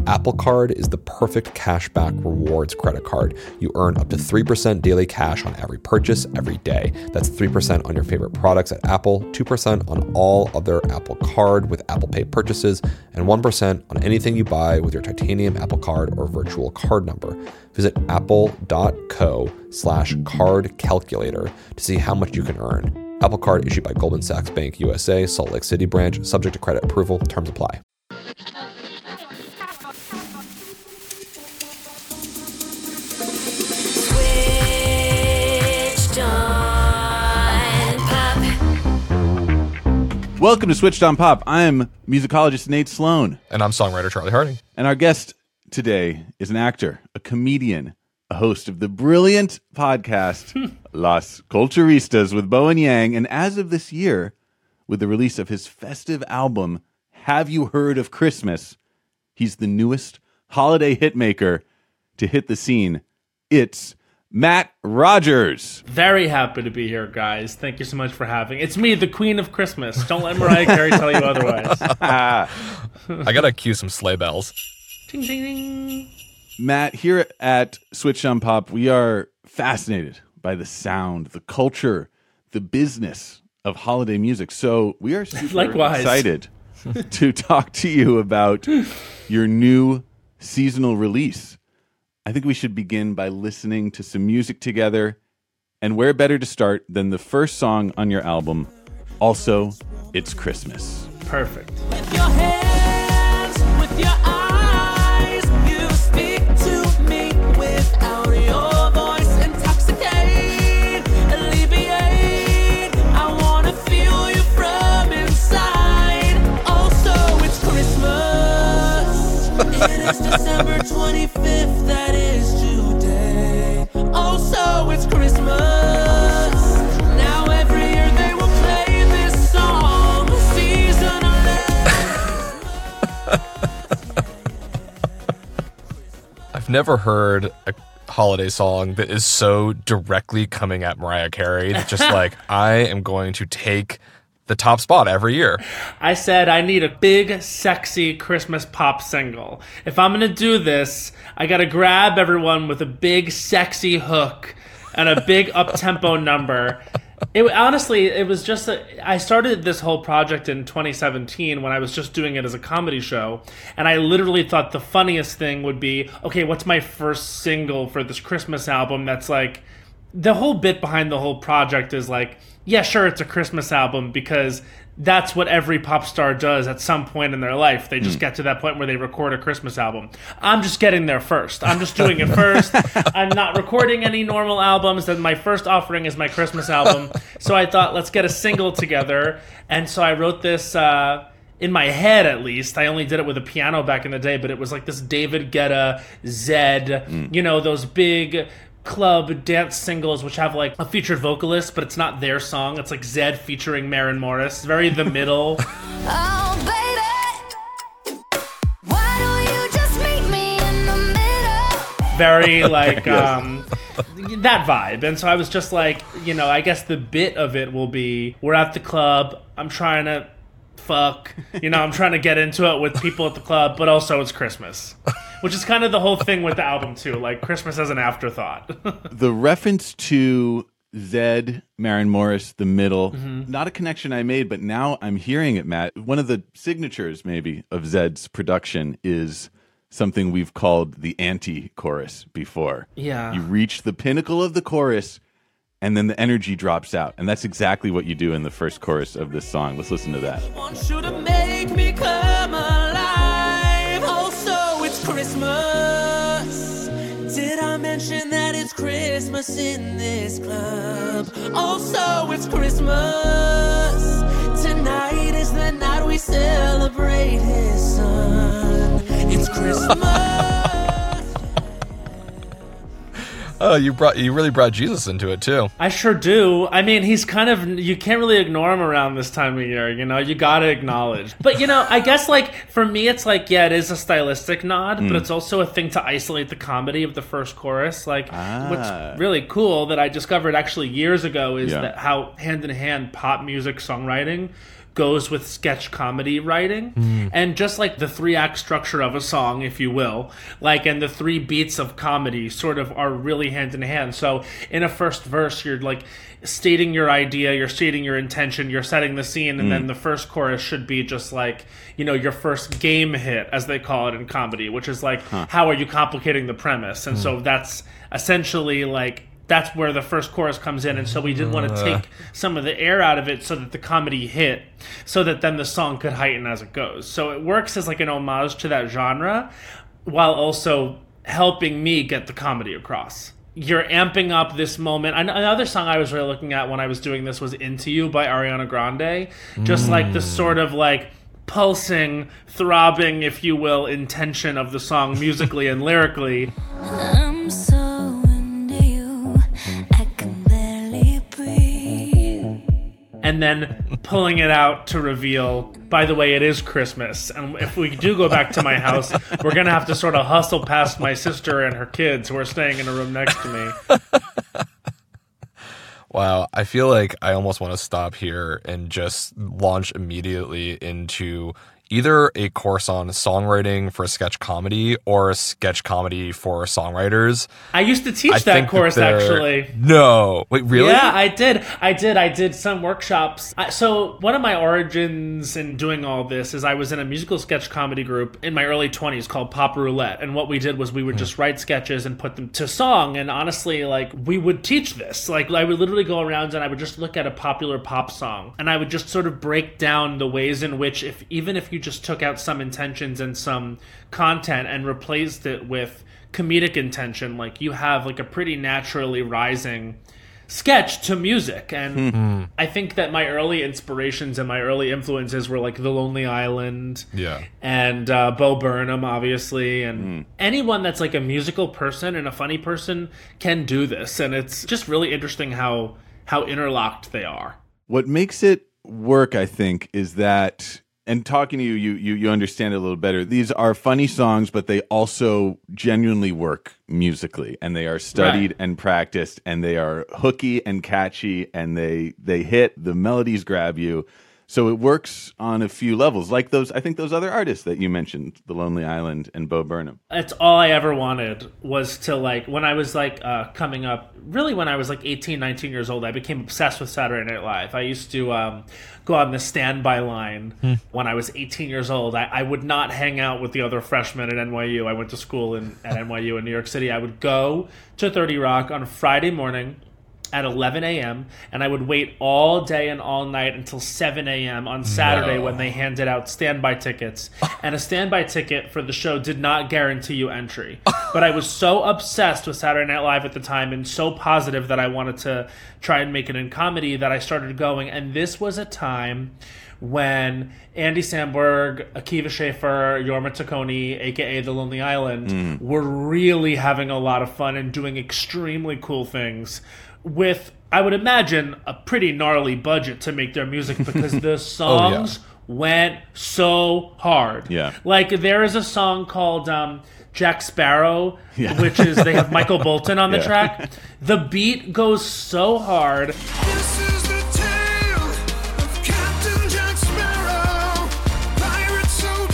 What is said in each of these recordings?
Apple Card is the perfect cashback rewards credit card. You earn up to 3% daily cash on every purchase every day. That's 3% on your favorite products at Apple, 2% on all other Apple Card with Apple Pay purchases, and 1% on anything you buy with your titanium Apple Card or virtual card number. Visit apple.co/card calculator to see how much you can earn. Apple Card issued by Goldman Sachs Bank USA, Salt Lake City branch, subject to credit approval. Terms apply. Welcome to Switched on Pop. I'm musicologist Nate Sloan. And I'm songwriter Charlie Harding. And our guest today is an actor, a comedian, a host of the brilliant podcast Las Culturistas with Bowen Yang. And as of this year, with the release of his festive album, Have You Heard of Christmas? He's the newest holiday hitmaker to hit the scene. It's Matt Rogers. Very happy to be here, guys. Thank you so much for having. It's me, the Queen of Christmas. Don't let Mariah Carey tell you otherwise. I gotta cue some sleigh bells. Ding, ding, ding. Matt, here at Switch on Pop, we are fascinated by the sound, the culture, the business of holiday music. So we are super excited to talk to you about your new seasonal release. I think we should begin by listening to some music together. And where better to start than the first song on your album, Also, It's Christmas. Perfect. With your hands, with your eyes, you speak to me without your voice. Intoxicate, alleviate. I want to feel you from inside. Also, it's Christmas. It is December 25th, that is today. Also, it's Christmas. Now every year they will play this song. Season 11. I've never heard a holiday song that is so directly coming at Mariah Carey. It's just like, I am going to take the top spot every year. I said I need a big, sexy Christmas pop single. If I'm going to do this, I got to grab everyone with a big, sexy hook and a big up-tempo number. Honestly, it was just I started this whole project in 2017 when I was just doing it as a comedy show, and I literally thought the funniest thing would be, okay, what's my first single for this Christmas album that's like, the whole bit behind the whole project is like, yeah, sure, it's a Christmas album because that's what every pop star does at some point in their life. They just get to that point where they record a Christmas album. I'm just getting there first. I'm just doing it first. I'm not recording any normal albums. Then my first offering is my Christmas album. So I thought, let's get a single together. And so I wrote this in my head, at least. I only did it with a piano back in the day, but it was like this David Guetta, Zed, those big club dance singles which have like a featured vocalist, but it's not their song. It's like Zed featuring Maren Morris. It's very the middle. Oh, baby, why don't you just meet me in the middle? Very like that vibe. And so I was just like, I guess the bit of it will be, we're at the club, I'm trying to fuck, I'm trying to get into it with people at the club, but also it's Christmas. Which is kind of the whole thing with the album, too. Like, Christmas as an afterthought. The reference to Zed, Maren Morris, the middle, not a connection I made, but now I'm hearing it, Matt. One of the signatures, maybe, of Zed's production is something we've called the anti-chorus before. Yeah. You reach the pinnacle of the chorus, and then the energy drops out. And that's exactly what you do in the first chorus of this song. Let's listen to that. I want you to make me come alive. Also, it's Christmas. Did I mention that it's Christmas in this club? Also, it's Christmas. Tonight is the night we celebrate his son. It's Christmas. Oh, you really brought Jesus into it too. I sure do. I mean, he's kind of, you can't really ignore him around this time of year, you gotta acknowledge. But, I guess, like, for me, it's like, yeah, it is a stylistic nod, but it's also a thing to isolate the comedy of the first chorus. Like, what's really cool that I discovered actually years ago is that how hand-in-hand pop music songwriting goes with sketch comedy writing. And just like the 3-act structure of a song, if you will, like, and the 3 beats of comedy sort of are really hand in hand. So in a first verse, you're like stating your idea, you're stating your intention, you're setting the scene, and then the first chorus should be just like, you know, your first game hit, as they call it in comedy, which is like, how are you complicating the premise? And so that's essentially like, that's where the first chorus comes in. And so we didn't want to take some of the air out of it so that the comedy hit, so that then the song could heighten as it goes. So it works as like an homage to that genre while also helping me get the comedy across. You're amping up this moment. Another song I was really looking at when I was doing this was Into You by Ariana Grande. Just like the sort of like pulsing, throbbing, if you will, intention of the song musically and lyrically. I'm so into you, I can barely breathe. And then pulling it out to reveal, by the way, it is Christmas. And if we do go back to my house, we're going to have to sort of hustle past my sister and her kids who are staying in a room next to me. Wow, I feel like I almost want to stop here and just launch immediately into either a course on songwriting for sketch comedy or a sketch comedy for songwriters. I used to teach that course, actually. No. Wait, really? Yeah, I did. I did some workshops. So one of my origins in doing all this is I was in a musical sketch comedy group in my early 20s called Pop Roulette. And what we did was we would just write sketches and put them to song. And honestly, like, we would teach this. Like, I would literally go around and I would just look at a popular pop song. And I would just sort of break down the ways in which, even if you just took out some intentions and some content and replaced it with comedic intention, like, you have like a pretty naturally rising sketch to music. And I think that my early inspirations and my early influences were like The Lonely Island, and Bo Burnham, obviously, and anyone that's like a musical person and a funny person can do this. And it's just really interesting how interlocked they are. What makes it work, I think, is that, and talking to you understand it a little better. These are funny songs, but they also genuinely work musically, and they are studied and practiced, and they are hooky and catchy, and they hit. The melodies grab you. So it works on a few levels, like those other artists that you mentioned, The Lonely Island and Bo Burnham. It's all I ever wanted was to, like, when I was like coming up, really when I was like 18, 19 years old, I became obsessed with Saturday Night Live. I used to go on the standby line when I was 18 years old. I would not hang out with the other freshmen at NYU. I went to school at NYU in New York City. I would go to 30 Rock on a Friday morning at 11 a.m. and I would wait all day and all night until 7 a.m. on Saturday when they handed out standby tickets. And a standby ticket for the show did not guarantee you entry. But I was so obsessed with Saturday Night Live at the time and so positive that I wanted to try and make it in comedy that I started going. And this was a time when Andy Samberg, Akiva Schaffer, Jorma Taccone, a.k.a. The Lonely Island, were really having a lot of fun and doing extremely cool things with, I would imagine, a pretty gnarly budget to make their music, because the songs went so hard. Yeah. Like, there is a song called Jack Sparrow, which is, they have Michael Bolton on the track. The beat goes so hard. This is the tale of Captain Jack Sparrow, pirate so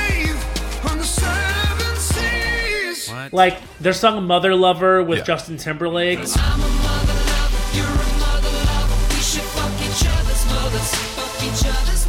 brave on the seven seas. What? Like, their song Mother Lover with Justin Timberlake. I'm a mother lover, you're a mother lover. We should fuck each other's mothers, fuck each other's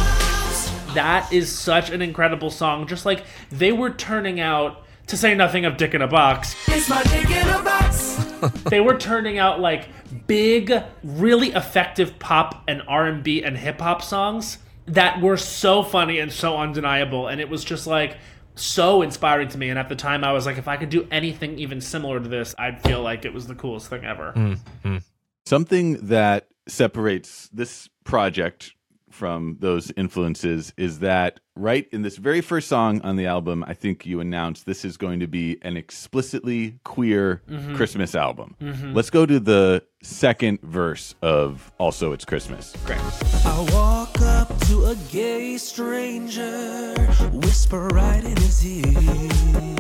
moms. That is such an incredible song. Just like, they were turning out, to say nothing of Dick in a Box. It's my dick in a box. They were turning out like big, really effective pop and R&B and hip hop songs that were so funny and so undeniable. And it was just like so inspiring to me. And at the time I was like, if I could do anything even similar to this, I'd feel like it was the coolest thing ever. Something that separates this project from those influences is that right in this very first song on the album, I think you announced this is going to be an explicitly queer Christmas album. Let's go to the second verse of Also It's Christmas. Great. I walk up to a gay stranger, whisper right in his ear.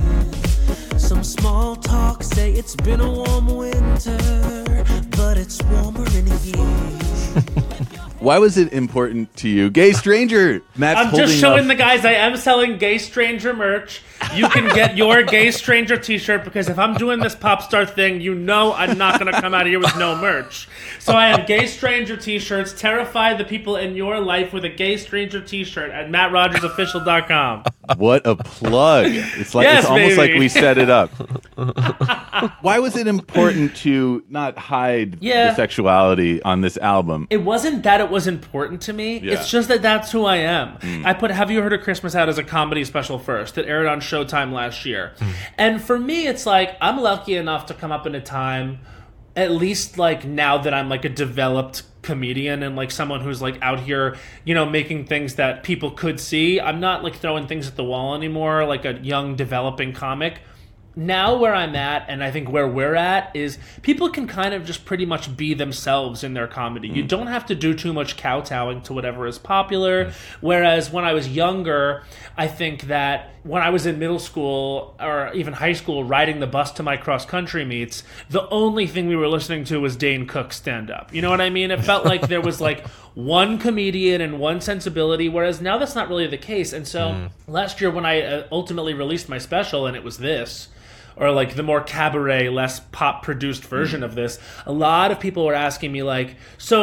Some small talk, say it's been a warm winter, but it's warmer in here. Why was it important to you? Gay Stranger. Matt's I'm just showing the guys I am selling Gay Stranger merch. You can get your Gay Stranger t-shirt because if I'm doing this pop star thing, you know I'm not going to come out of here with no merch. So I have Gay Stranger t-shirts. Terrify the people in your life with a Gay Stranger t-shirt at MattRogersOfficial.com. What a plug. It's like it's almost like we set it up. Why was it important to not hide the sexuality on this album? It wasn't that it was important to me. Yeah. It's just that that's who I am. I put Have You Heard of Christmas out as a comedy special first. It aired on Showtime last year. And for me, it's like I'm lucky enough to come up in a time, at least like now that I'm like a developed comedian and like someone who's like out here, you know, making things that people could see. I'm not like throwing things at the wall anymore like a young developing comic. Now where I'm at, and I think where we're at, is people can kind of just pretty much be themselves in their comedy. You don't have to do too much kowtowing to whatever is popular. Whereas when I was younger, I think that when I was in middle school or even high school riding the bus to my cross-country meets, the only thing we were listening to was Dane Cook stand-up. You know what I mean? It felt like there was like one comedian and one sensibility, whereas now that's not really the case. And so last year when I ultimately released my special and it was this, or like the more cabaret, less pop-produced version of this, a lot of people were asking me like,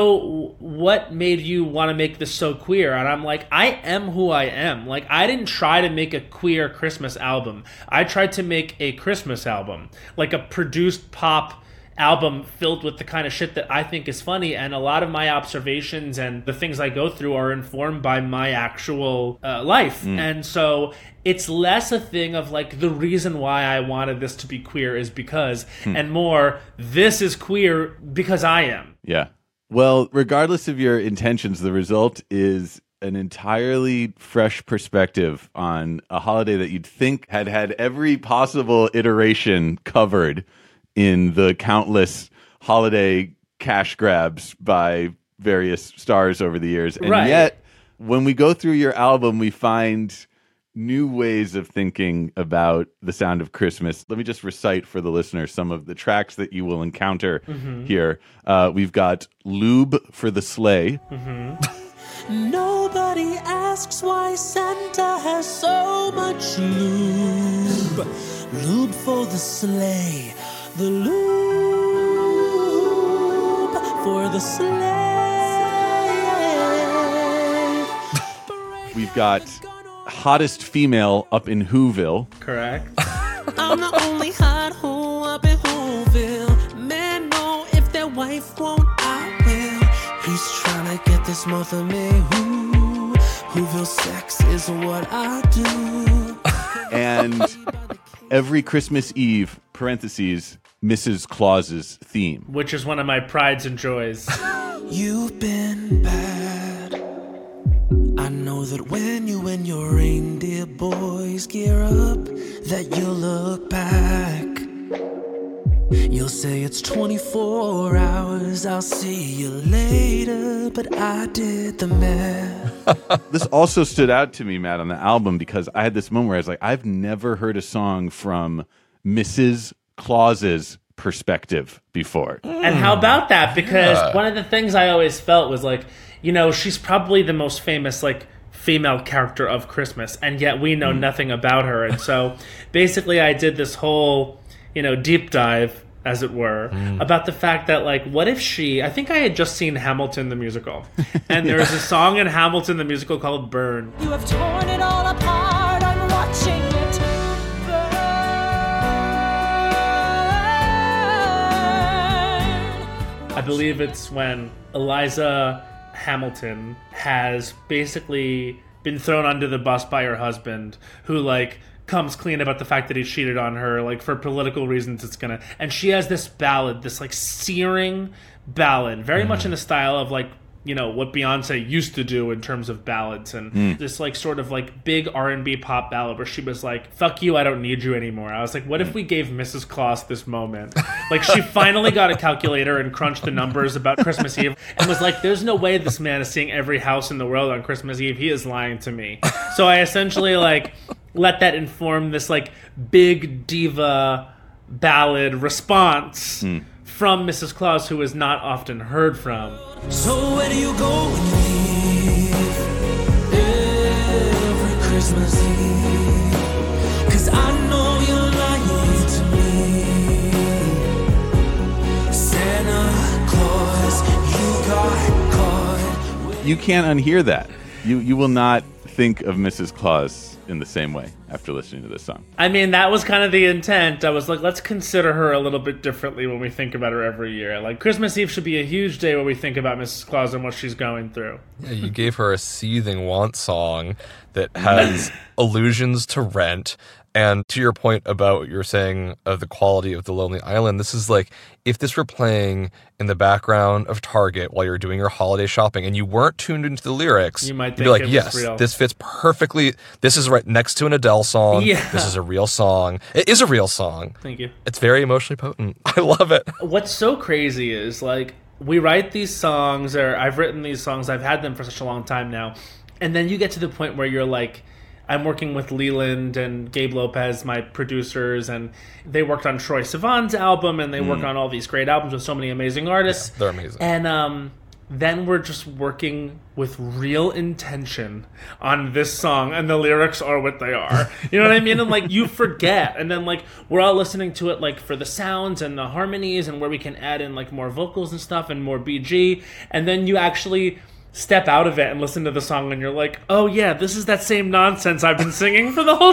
so what made you want to make this so queer? And I'm like, I am who I am. Like, I didn't try to make a queer Christmas album. I tried to make a Christmas album, like a produced pop album filled with the kind of shit that I think is funny, and a lot of my observations and the things I go through are informed by my actual life. And so it's less a thing of like the reason why I wanted this to be queer is because, and more, this is queer because I am. Yeah. Well, regardless of your intentions, the result is an entirely fresh perspective on a holiday that you'd think had every possible iteration covered in the countless holiday cash grabs by various stars over the years. And yet, when we go through your album, we find new ways of thinking about the sound of Christmas. Let me just recite for the listener some of the tracks that you will encounter here. We've got Lube for the Sleigh. Nobody asks why Santa has so much lube. Lube for the sleigh. The lube for the sleigh. We've got Hottest Female up in Whoville. Correct. I'm the only hot hoe up in Whoville. Men know if their wife won't, I will. He's trying to get this Martha May Whoville sex is what I do. And every Christmas Eve, parentheses, Mrs. Claus's theme. Which is one of my prides and joys. You've been bad. I know that when you and your reindeer boys gear up, that you'll look back. You'll say it's 24 hours, I'll see you later, but I did the math. This also stood out to me, Matt, on the album, because I had this moment where I was like, I've never heard a song from Mrs. Claus's perspective before. And how about that? Because one of the things I always felt was like, you know, she's probably the most famous, like, female character of Christmas, and yet we know nothing about her. And so basically I did this whole, you know, deep dive, as it were, about the fact that, like, what if I think I had just seen Hamilton the musical, and there's a song in Hamilton the musical called Burn. You have torn it all apart, I'm watching it burn. I believe it's when Eliza Hamilton has basically been thrown under the bus by her husband, who, like, comes clean about the fact that he cheated on her, like, for political reasons. And she has this ballad, this, like, searing ballad, very much in the style of, like, you know, what Beyonce used to do in terms of ballads, and this, like, sort of, like, big R&B pop ballad where she was like, fuck you, I don't need you anymore. I was like, what if we gave Mrs. Claus this moment? Like, she finally got a calculator and crunched the numbers about Christmas Eve and was like, there's no way this man is seeing every house in the world on Christmas Eve. He is lying to me. So I essentially, like, let that inform this, like, big diva ballad response from Mrs. Claus, who is not often heard from. So where do you go when you leave every Christmas Eve? 'Cause I know you're lying to me. Santa Claus, you got caught. You can't unhear that. You will not think of Mrs. Claus in the same way after listening to this song. I mean, that was kind of the intent. I was like, let's consider her a little bit differently when we think about her every year. Like, Christmas Eve should be a huge day where we think about Mrs. Claus and what she's going through. Yeah, you gave her a seething want song that has allusions to Rent. And to your point about what you're saying of the quality of The Lonely Island, this is like, if this were playing in the background of Target while you're doing your holiday shopping and you weren't tuned into the lyrics, you might you'd think be like, it was yes, real. this fits perfectly. This is right next to an Adele song. Yeah. This is a real song. It is a real song. Thank you. It's very emotionally potent. I love it. What's so crazy is, like, we write these songs, or I've written these songs, I've had them for such a long time now, and then you get to the point where you're like, I'm working with Leland and Gabe Lopez, my producers, and they worked on Troye Sivan's album, and they work on all these great albums with so many amazing artists. Yeah, they're amazing. And then we're just working with real intention on this song, and the lyrics are what they are. You know what I mean? And, like, you forget. And then, like, we're all listening to it, like, for the sounds and the harmonies and where we can add in, like, more vocals and stuff and more BG. And then you actually step out of it and listen to the song, and you're like, oh yeah, this is that same nonsense I've been singing for the whole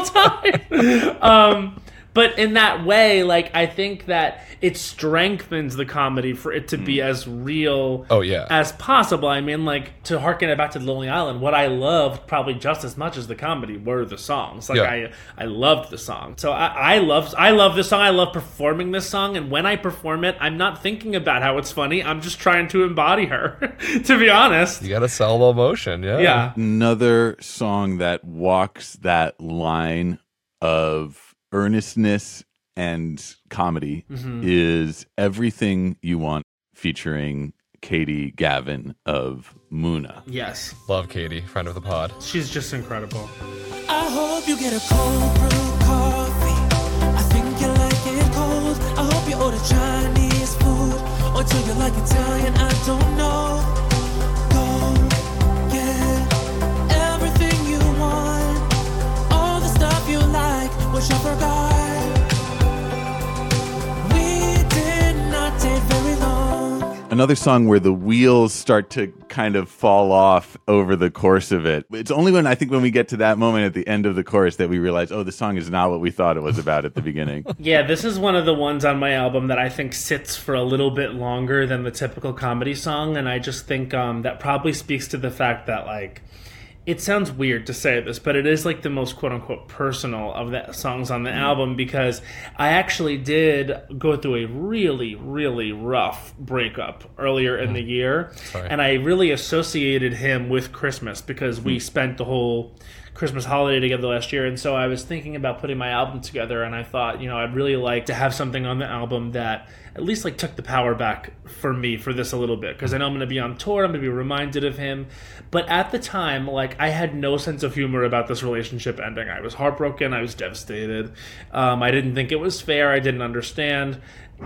time. But in that way, like, I think that it strengthens the comedy for it to be as real as possible. I mean, like, to harken it back to The Lonely Island, what I loved probably just as much as the comedy were the songs. Like, I loved the song. So I love this song. I love performing this song. And when I perform it, I'm not thinking about how it's funny. I'm just trying to embody her, to be honest. You got to sell the emotion, Yeah. Another song that walks that line of earnestness and comedy is Everything You Want, featuring Katie Gavin of Muna. Yes. Love Katie, friend of the pod. She's just incredible. I hope you get a cold brew coffee. I think you like it cold. I hope you order Chinese food, or do you like Italian? I don't know. Go get everything you want, all the stuff you like, which I forgot. We did not take very long. Another song where the wheels start to kind of fall off over the course of it. It's only when we get to that moment at the end of the chorus that we realize, oh, the song is not what we thought it was about at the beginning. Yeah, this is one of the ones on my album that I think sits for a little bit longer than the typical comedy song, and I just think that probably speaks to the fact that, like, it sounds weird to say this, but it is like the most quote-unquote personal of the songs on the album, because I actually did go through a really, really rough breakup earlier in the year. Sorry. And I really associated him with Christmas because we spent the whole Christmas holiday together last year. And so I was thinking about putting my album together, and I thought, you know, I'd really like to have something on the album that at least like took the power back for me for this a little bit, because I know I'm going to be on tour, I'm going to be reminded of him. But at the time, like, I had no sense of humor about this relationship ending. I was heartbroken, I was devastated. I didn't think it was fair, I didn't understand.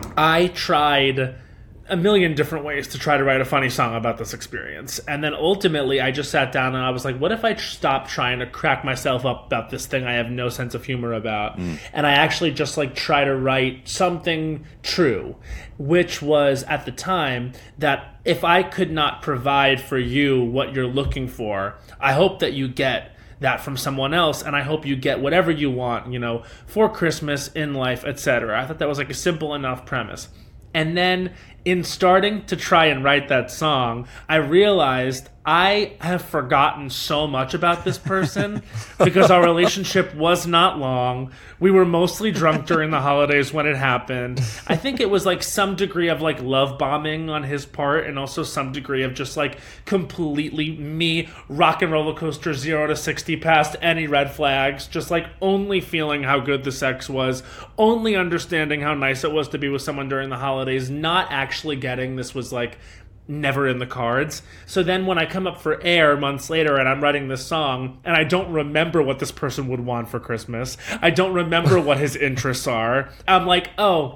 I tried a million different ways to try to write a funny song about this experience. And then ultimately I just sat down and I was like, what if I stop trying to crack myself up about this thing I have no sense of humor about, and I actually just like try to write something true, which was at the time that if I could not provide for you what you're looking for, I hope that you get that from someone else, and I hope you get whatever you want, you know, for Christmas, in life, etc. I thought that was like a simple enough premise. And then in starting to try and write that song, I realized I have forgotten so much about this person because our relationship was not long. We were mostly drunk during the holidays when it happened. I think it was like some degree of like love bombing on his part, and also some degree of just like completely me rock and roller coaster 0 to 60 past any red flags, just like only feeling how good the sex was, only understanding how nice it was to be with someone during the holidays, not actually getting this was like never in the cards. So then when I come up for air months later and I'm writing this song and I don't remember what this person would want for Christmas, I don't remember what his interests are, I'm like, oh,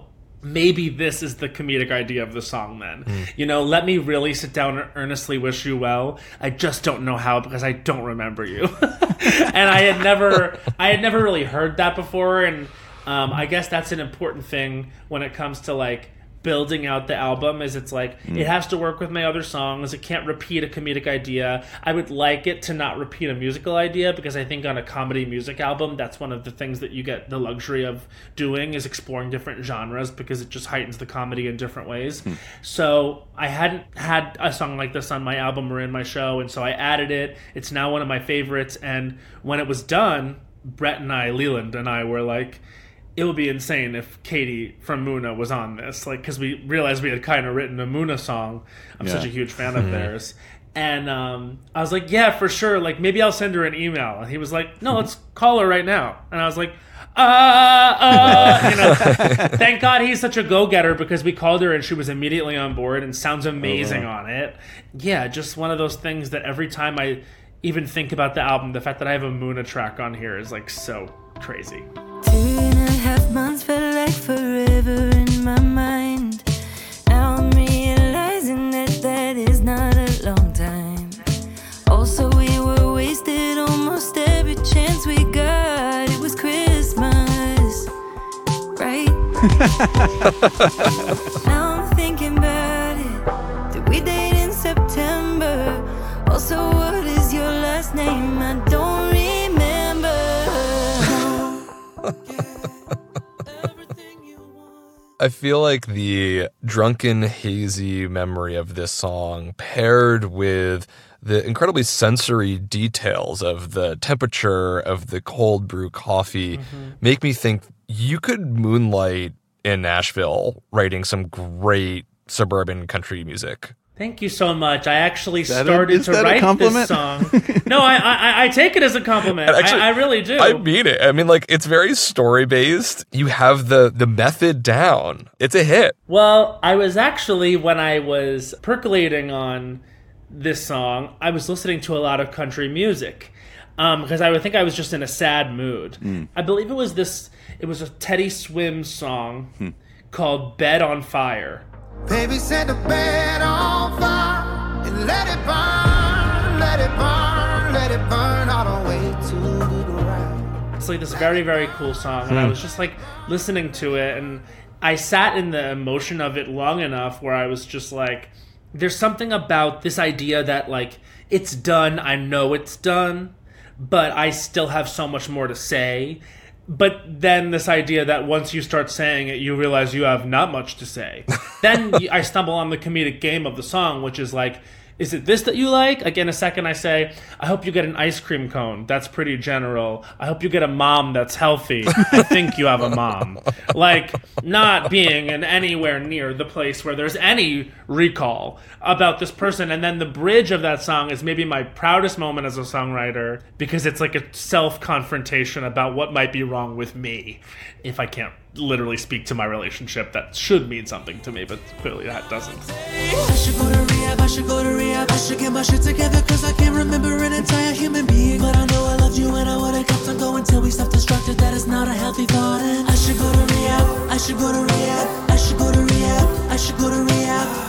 maybe this is the comedic idea of the song then. You know, let me really sit down and earnestly wish you well. I just don't know how because I don't remember you. And I had never really heard that before. And I guess that's an important thing when it comes to like building out the album, is it's like it has to work with my other songs. It can't repeat a comedic idea. I would like it to not repeat a musical idea, because I think on a comedy music album, that's one of the things that you get the luxury of doing, is exploring different genres, because it just heightens the comedy in different ways. So I hadn't had a song like this on my album or in my show, and so I added it. It's now one of my favorites, and when it was done, Brett and I, Leland and I, were like, it would be insane if Katie from Muna was on this, like, because we realized we had kind of written a Muna song. I'm such a huge fan of theirs. And I was like, yeah, for sure. Like, maybe I'll send her an email. And he was like, no, let's call her right now. And I was like, you know, thank God he's such a go-getter, because we called her and she was immediately on board and sounds amazing on it. Yeah, just one of those things that every time I even think about the album, the fact that I have a Muna track on here is like so crazy. 2.5 months felt like forever in my mind. Now I'm realizing that is not a long time. Also, we were wasted almost every chance we got. It was Christmas, right? Now I'm thinking about it. Did we date in September? Also, what is your last name? I don't remember. I feel like the drunken, hazy memory of this song, paired with the incredibly sensory details of the temperature of the cold brew coffee, make me think you could moonlight in Nashville writing some great suburban country music. Thank you so much. I actually started to write this song. No, I take it as a compliment. Actually, I really do. I mean it. I mean, like, it's very story-based. You have the method down. It's a hit. Well, I was actually, when I was percolating on this song, I was listening to a lot of country music, because I would think I was just in a sad mood. I believe it was a Teddy Swims song called Bed on Fire. Baby, set the bed on fire and let it burn, let it burn, let it burn all the way to the ground. It's like this very, very cool song, and I was just like listening to it, and I sat in the emotion of it long enough where I was just like, there's something about this idea that, like, it's done, I know it's done, but I still have so much more to say. But then this idea that once you start saying it, you realize you have not much to say. Then I stumble on the comedic game of the song, which is like, is it this that you like? Like, in a second I say, I hope you get an ice cream cone. That's pretty general. I hope you get a mom that's healthy. I think you have a mom. Like, not being in anywhere near the place where there's any recall about this person. And then the bridge of that song is maybe my proudest moment as a songwriter, because it's like a self-confrontation about what might be wrong with me if I can't literally speak to my relationship. That should mean something to me, but clearly that doesn't. I should go to rehab, I should go to rehab, I should get my shit together, cause I can't remember an entire human being. But I know I loved you and I would've kept on going till we self-destructed. That is not a healthy thought. And I should go to rehab, I should go to rehab, I should go to rehab, I should go to rehab.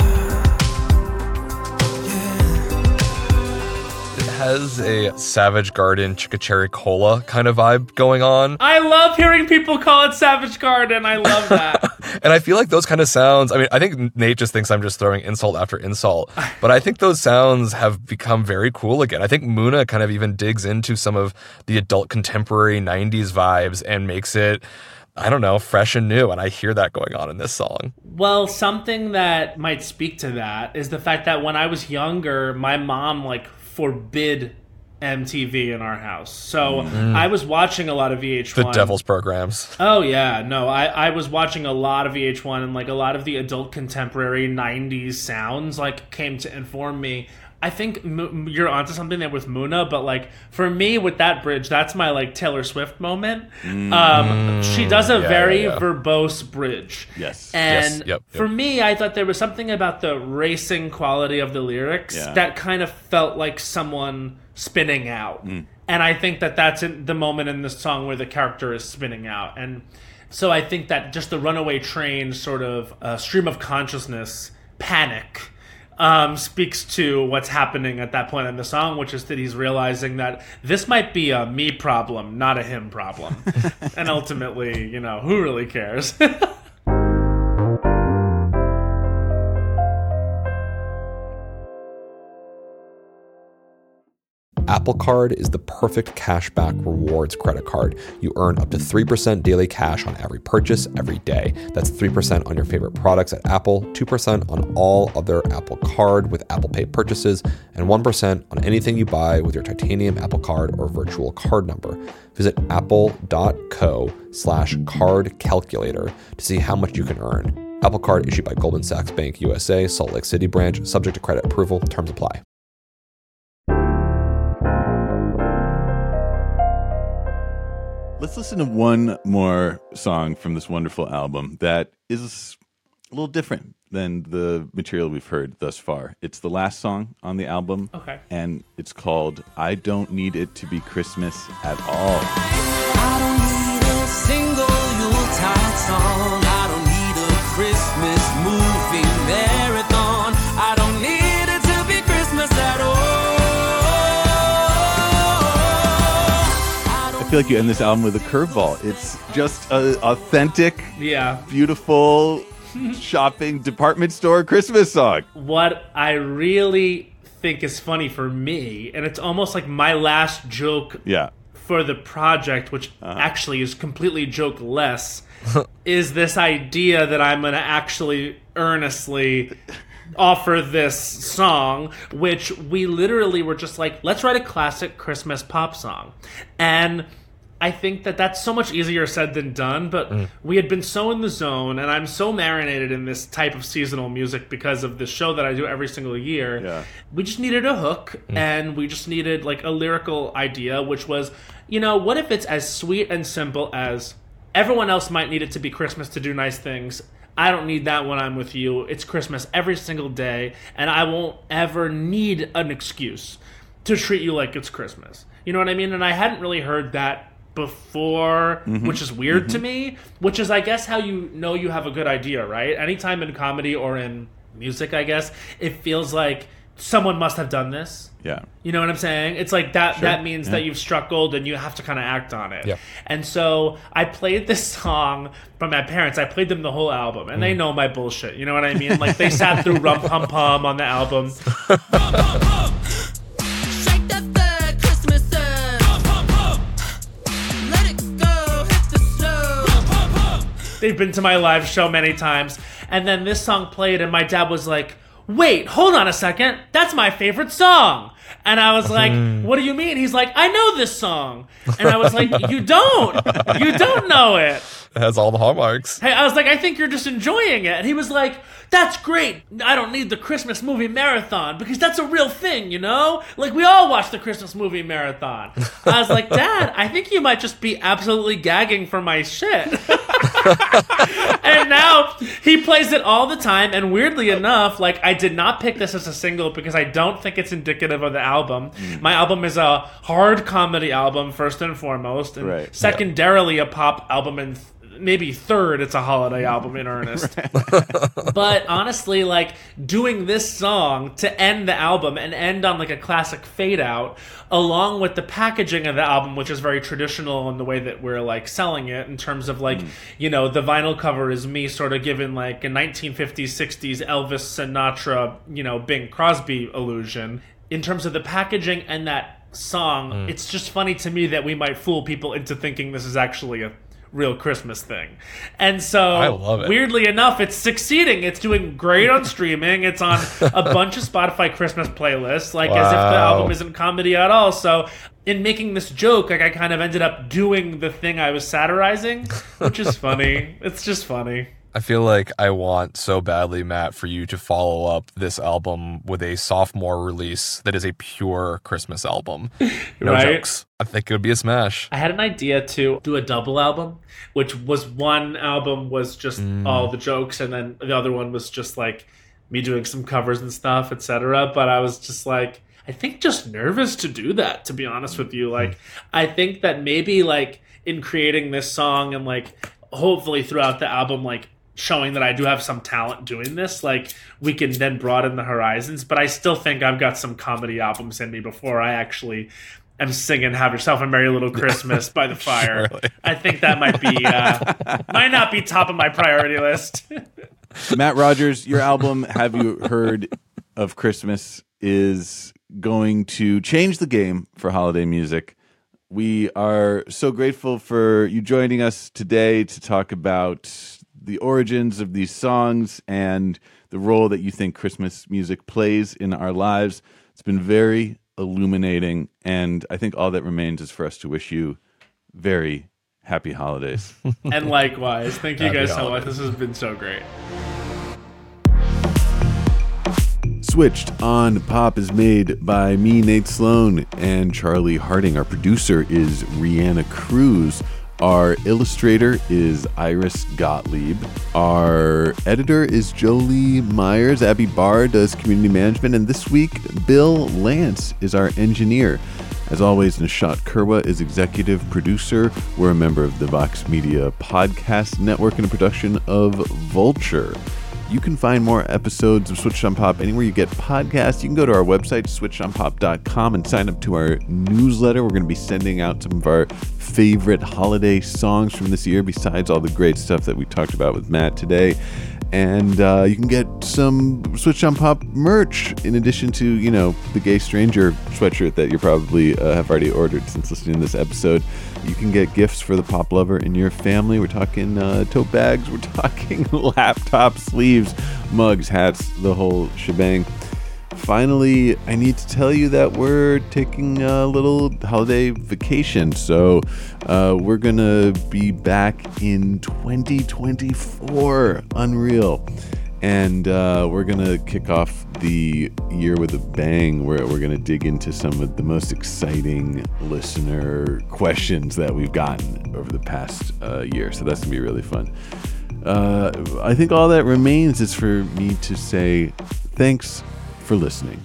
Has a Savage Garden Chicka Cherry Cola kind of vibe going on. I love hearing people call it Savage Garden. I love that. And I feel like those kind of sounds, I mean, I think Nate just thinks I'm just throwing insult after insult, but I think those sounds have become very cool again. I think Muna kind of even digs into some of the adult contemporary 90s vibes and makes it, I don't know, fresh and new. And I hear that going on in this song. Well, something that might speak to that is the fact that when I was younger, my mom, like, forbid MTV in our house. So I was watching a lot of VH1. The devil's programs. Oh, yeah. No, I was watching a lot of VH1, and like a lot of the adult contemporary 90s sounds like came to inform me. I think you're onto something there with Muna, but like for me with that bridge, that's my like Taylor Swift moment. She does a very verbose bridge. Yes. And Yep. for me, I thought there was something about the racing quality of the lyrics that kind of felt like someone spinning out. And I think that that's the moment in this song where the character is spinning out. And So I think that just the runaway train sort of stream of consciousness panic speaks to what's happening at that point in the song, which is that he's realizing that this might be a me problem, not a him problem. And ultimately, who really cares? Apple Card is the perfect cashback rewards credit card. You earn up to 3% daily cash on every purchase every day. That's 3% on your favorite products at Apple, 2% on all other Apple Card with Apple Pay purchases, and 1% on anything you buy with your titanium Apple Card or virtual card number. Visit apple.co/card calculator to see how much you can earn. Apple Card issued by Goldman Sachs Bank USA, Salt Lake City branch, subject to credit approval. Terms apply. Let's listen to one more song from this wonderful album that is a little different than the material we've heard thus far. It's the last song on the album. Okay. And it's called I Don't Need It to Be Christmas at All. I don't need a single Yuletide song. I don't need a Christmas movie marathon. I don't need it to be Christmas at all. I feel like you end this album with a curveball. It's just an authentic, beautiful shopping department store Christmas song. What I really think is funny for me, and it's almost like my last joke for the project, which actually is completely joke-less, is this idea that I'm going to actually earnestly offer this song, which we literally were just like, let's write a classic Christmas pop song. And I think that that's so much easier said than done, but we had been so in the zone, and I'm so marinated in this type of seasonal music because of the show that I do every single year. Yeah. We just needed a hook, and we just needed like a lyrical idea, which was, what if it's as sweet and simple as everyone else might need it to be Christmas to do nice things. I don't need that when I'm with you. It's Christmas every single day, and I won't ever need an excuse to treat you like it's Christmas. You know what I mean? And I hadn't really heard that before, which is weird to me, which is, I guess, how you know you have a good idea, right? Anytime in comedy or in music, I guess, it feels like someone must have done this. Yeah. You know what I'm saying? It's like that that means that you've struck gold and you have to kind of act on it. Yeah. And so I played this song from my parents. I played them the whole album, and they know my bullshit. You know what I mean? Like, they sat through Rum Pum Pum on the album. Shake that third Christmas sun. Let it go, hit the slow. They've been to my live show many times. And then this song played, and my dad was like, wait, hold on a second. That's my favorite song. And I was like, what do you mean? He's like, I know this song. And I was like, you don't. You don't know it. It has all the hallmarks. Hey, I was like, I think you're just enjoying it. And he was like, that's great. I don't need the Christmas movie marathon because that's a real thing, you know? Like, we all watch the Christmas movie marathon. I was like, Dad, I think you might just be absolutely gagging for my shit. And now he plays it all the time. And weirdly enough, like, I did not pick this as a single because I don't think it's indicative of the album. My album is a hard comedy album, first and foremost. And secondarily, a pop album, and maybe third, it's a holiday album in earnest. But honestly, like, doing this song to end the album and end on like a classic fade out, along with the packaging of the album, which is very traditional in the way that we're like selling it, in terms of like, you know, the vinyl cover is me sort of given like a 1950s, 60s Elvis, Sinatra, you know, Bing Crosby illusion. In terms of the packaging and that song, it's just funny to me that we might fool people into thinking this is actually a real Christmas thing. And so, I love it. Weirdly enough, it's succeeding. It's doing great on streaming. It's on a bunch of Spotify Christmas playlists, like as if the album isn't comedy at all. So in making this joke, like, I kind of ended up doing the thing I was satirizing, which is funny. It's just funny. I feel like I want so badly, Matt, for you to follow up this album with a sophomore release that is a pure Christmas album. No jokes. I think it would be a smash. I had an idea to do a double album, which was one album was just all the jokes, and then the other one was just like me doing some covers and stuff, etc. But I was just like, I think just nervous to do that, to be honest with you. Like, I think that maybe like in creating this song and like hopefully throughout the album, like, showing that I do have some talent doing this, like, we can then broaden the horizons. But I still think I've got some comedy albums in me before I actually am singing "Have Yourself a Merry Little Christmas" by the fire. Surely. I think that might not be top of my priority list. Matt Rogers, your album "Have You Heard of Christmas" is going to change the game for holiday music. We are so grateful for you joining us today to talk about the origins of these songs and the role that you think Christmas music plays in our lives. It's been very illuminating, and I think all that remains is for us to wish you very happy holidays. And likewise. Thank you guys so much. This has been so great. Switched on Pop is made by me, Nate Sloan, and Charlie Harding. Our producer is Rihanna Cruz. Our illustrator is Iris Gottlieb. Our editor is Jolie Myers. Abby Barr does community management. And this week, Bill Lance is our engineer. As always, Nishat Kurwa is executive producer. We're a member of the Vox Media Podcast Network and a production of Vulture. You can find more episodes of Switched on Pop anywhere you get podcasts. You can go to our website, switchedonpop.com, and sign up to our newsletter. We're going to be sending out some of our favorite holiday songs from this year, besides all the great stuff that we talked about with Matt today. And you can get some Switched on Pop merch, in addition to, you know, the Gay Stranger sweatshirt that you probably have already ordered since listening to this episode. You can get gifts for the pop lover in your family. We're talking tote bags, we're talking laptop sleeves, mugs, hats, the whole shebang. Finally, I need to tell you that we're taking a little holiday vacation. So we're going to be back in 2024. Unreal. And we're going to kick off the year with a bang. We're going to dig into some of the most exciting listener questions that we've gotten over the past year. So that's going to be really fun. I think all that remains is for me to say thanks for listening.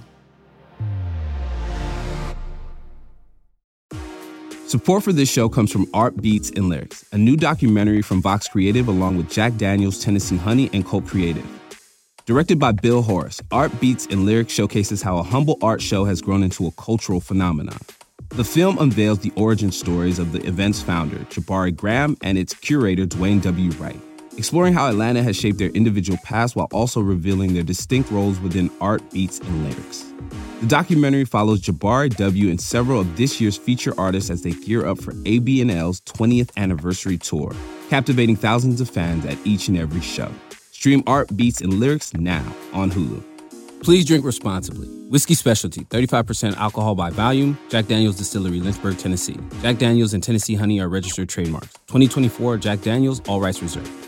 Support for this show comes from Art Beats and Lyrics, a new documentary from Vox Creative along with Jack Daniels, Tennessee Honey, and Cult Creative. Directed by Bill Horace, Art Beats and Lyrics showcases how a humble art show has grown into a cultural phenomenon. The film unveils the origin stories of the event's founder, Jabari Graham, and its curator, Dwayne W. Wright, exploring how Atlanta has shaped their individual paths while also revealing their distinct roles within Art, Beats, and Lyrics. The documentary follows Jabari W. and several of this year's feature artists as they gear up for AB&L's 20th anniversary tour, captivating thousands of fans at each and every show. Stream Art, Beats, and Lyrics now on Hulu. Please drink responsibly. Whiskey Specialty, 35% alcohol by volume. Jack Daniels Distillery, Lynchburg, Tennessee. Jack Daniels and Tennessee Honey are registered trademarks. 2024 Jack Daniels, all rights reserved.